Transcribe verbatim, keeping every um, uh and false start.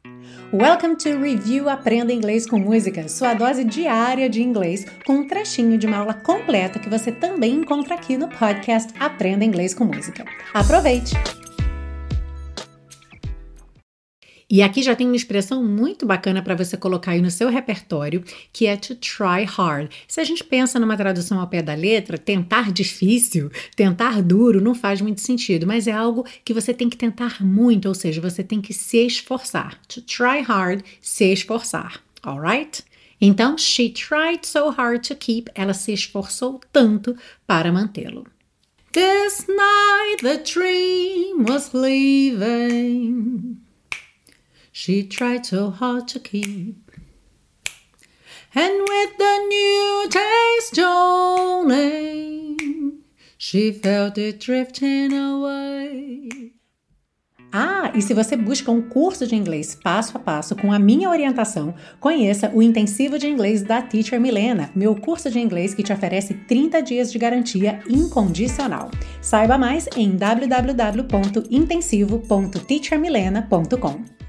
Welcome to Review Aprenda Inglês com Música, sua dose diária de inglês com um trechinho de uma aula completa que você também encontra aqui no podcast Aprenda Inglês com Música. Aproveite! E aqui já tem uma expressão muito bacana para você colocar aí no seu repertório, que é to try hard. Se a gente pensa numa tradução ao pé da letra, tentar difícil, tentar duro, não faz muito sentido, mas é algo que você tem que tentar muito, ou seja, você tem que se esforçar. To try hard, se esforçar, alright? Então, she tried so hard to keep, ela se esforçou tanto para mantê-lo. This night the dream was leaving. She tried so hard to keep, and with the new days dawning, she felt it drifting away. Ah, e se você busca um curso de inglês passo a passo com a minha orientação, conheça o Intensivo de Inglês da Teacher Milena, meu curso de inglês que te oferece trinta dias de garantia incondicional. Saiba mais em w w w ponto intensivo ponto teacher milena ponto com.